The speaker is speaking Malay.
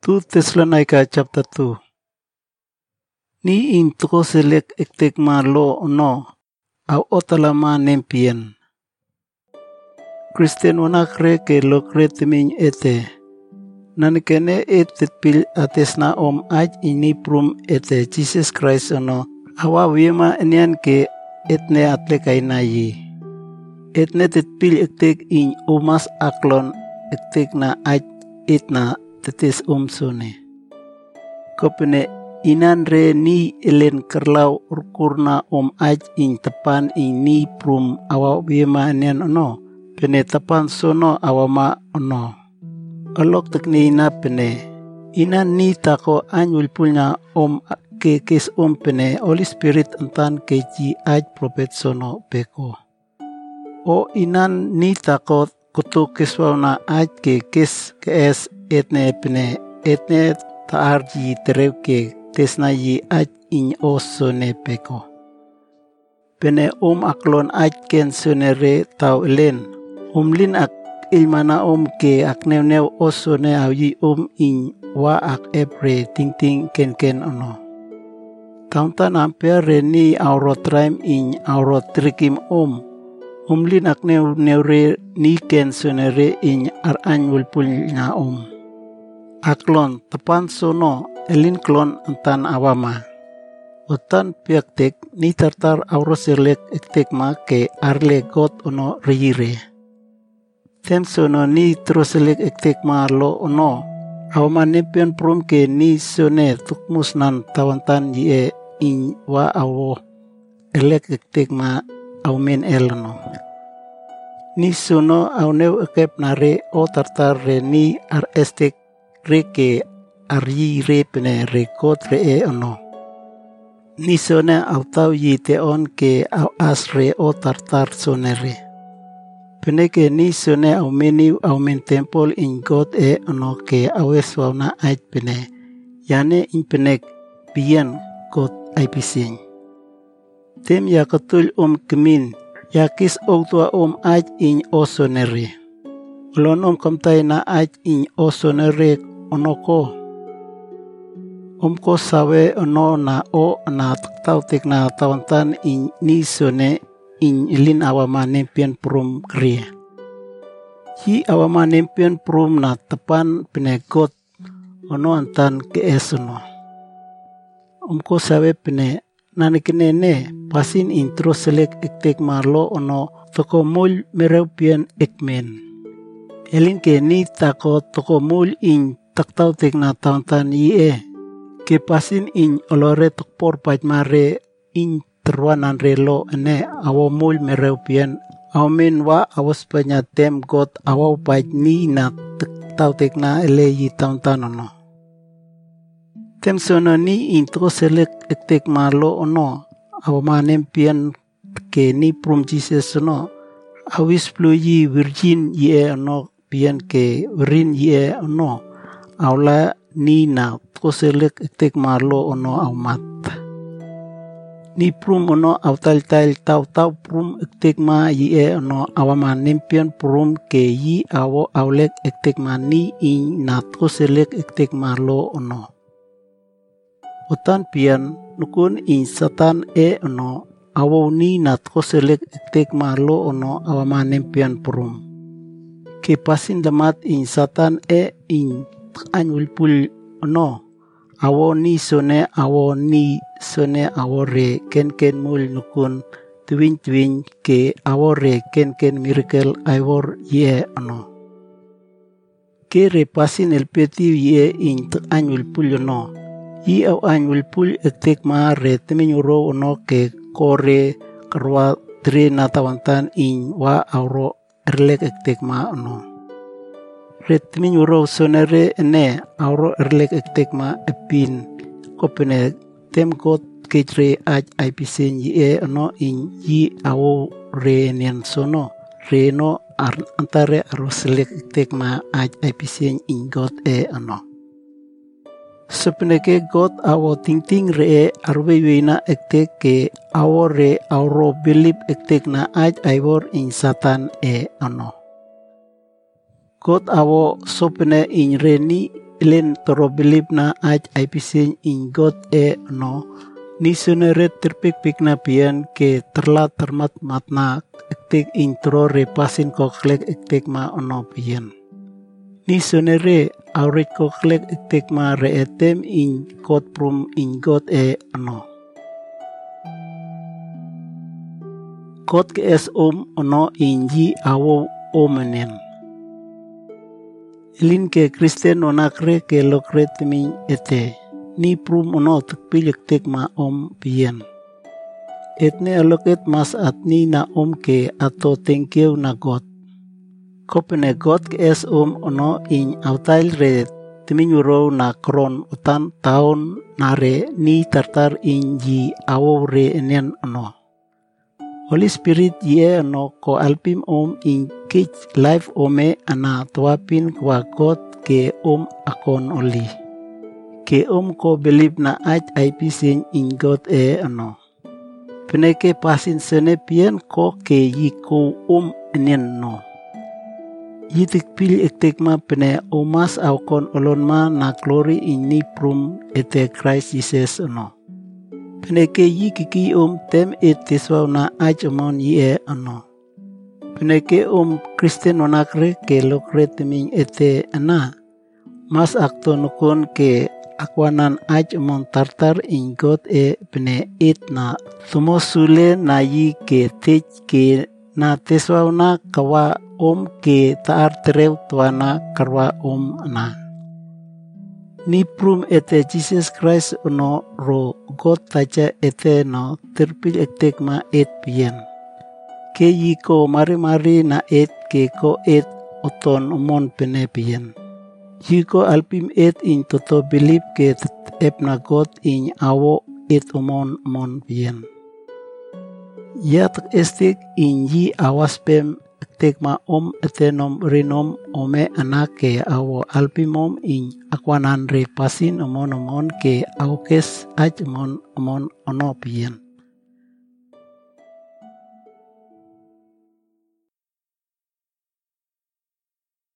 2 Thessalonica chapter 2. Ni intro selek ektek ma lo no, au otalama nempien. Kristen wana kre ke lo kre teming ete. Nanikene etet pil atesna om aj ini prum ete Jesus Christ ono, awa wiema enian ke etne atlekai na yi. Etne tet pil ektek in umas aklon ektek na aj etna tetes sone. Kopene inan re ni elen kerlau urkurna aj in tepan ini prum awa wiema enian ono, pene tepan sono awama ono. Alok tekni ina pene inan ni tako anyul punya ke kes pene Holy Spirit entan ke ji aj prophet sono beko. O inan ni tako kutu keswauna aj ke kes kes etne pene etne taar ji terew ke tesna yi aj in sone beko. Pene aklon aj ken sonere tau elen lin ak ilmana ke akneu osone awi in wa ak epre ting ken ono. Tauntan ampere reni aurot raim in aurot trikim lin akneu neure ni ken sonere in ar anyul pulnya Aklon tepan sono elin klon entan awama. Otan piaktek ni tartar auroselek ektek ma ke arle got ono riyire. Tem sono ni troselek ektek ma lo ono. Awama nempian prum ke ni sone tukmus nan tawantan ye in wa awo elek ektek ma aumen elono. Ni sono auneu ekep nare o tartar re ni ar estek re ke aryi re pene re kot re ono. Ni sone au tau yi te on ke au as re o tartar sone re. Pene ke ni sone au men tempol in God ono ke awes wauna ait pene. Yane in penek pian God ai pising. Tem ya katul kemin. Yakis tua ait in osonere. Lon kamtay na ait in osonere onoko. Ko sawe ono na tau tek na tawantan in ni sone in ilin awama nempian prum kria. Hi awama nempian prum na tepan penegot ono antan ke esono. Ko sawe pene nanikene pasin intro selek ektek marlo ono toko mul mereupian ekmen. Elin ke ni tako toko mul in taktau tek na tawantan ke pasin in olore tokpor pait mare in terwanan relo ene awo mul mereupian awamin wa awas panya tem got awaw pait ni na taktau tek na ele yi tawantan ono. Tem sono ni intro selek ektek marlo ono awama nempian ke ni prum Jesus ono awis plu yi virgin ye ono pian ke virin ye ono awla ni na koselek ektek marlo ono awmat. Ni prum ono awtal tau prum ektek ma ye ono awama nempian prum ke yi awo awlek ektek ma ni in na koselek ektek marlo ono. Otan pian nukun in satan ono awo ni na koselek ektek marlo ono awama nempian prum. Ke pasin damat in satan in anyul pul ono awo ni sone awo re ken mul nukun twin ke awo re ken miracle awor ye ono. Ke re pasin el peti ye in anyul pul ono. Yi aw anyul pul ektek ma re teminyuro ono ke kore karwa tre na tawantan in wa awro erlek ektek ma ono. Ret minyuro sonere ene awro erlek ektek ma epin kopene tem got ketre aj aipisen yi ono in yi awo re nian sono re no antare aroselek ektek ma aj aipisen in got ono. Sepeneke got awo ting re arwewena ektek ke awo re awro bilip ektek na aj aivor in satan ono. Got awo sopene in reni Elen toro believe na aj ay pising in God no. Ni suneret terpik na pian ke terla termat matna ektik in toro repasin koklek ektik ma ono pian. Ni sunere aurit koklek ektik ma reetem in God prum in God ono. God ke es ono in ji awo omenen. Elin ke Kristen onakre ke lokre temin ete. Ni prum ono tekpilik tek ma pian. Etne aloket mas atni na ke ato tengkeu na God. Kopene God ke es ono in autail re temin uro na kron utan tahun nare ni tartar in ji awo re enen ono. Holy Spirit ye no ko alpim in kich life ome ana tuapin kwa God ke akon oli. Ke ko believe na aj ay pising in God ano. Peneke pasin senepien ko ke yi ko enien no. Yitik pil ektek ma pene omas aukon olon ma na glory in ni prum ete Christ Jesus ano. Peneke yi kiki tem tiswaw na aj omon yi ano. Peneke Kristen onakre ke lokre teming ete ana. Mas akto nukon ke akwanan aj omon tartar in God pene na. Sumosule na yi ke tej ke na tiswaw na kawa ke taar terew tuana karwa na. Ni prum ete Jesus Christ ono ro God taja ete no terpil ektek ma pian. Ke yi ko mari na ke ko oton omon pene pian. Yi ko alpim in toto believe ke na God in awo omon pian. Yat estik in yi awas pem tekma etenom rinom ome anake awo alpimom in akwanan re pasin omon ke aukes aj omon ono pian.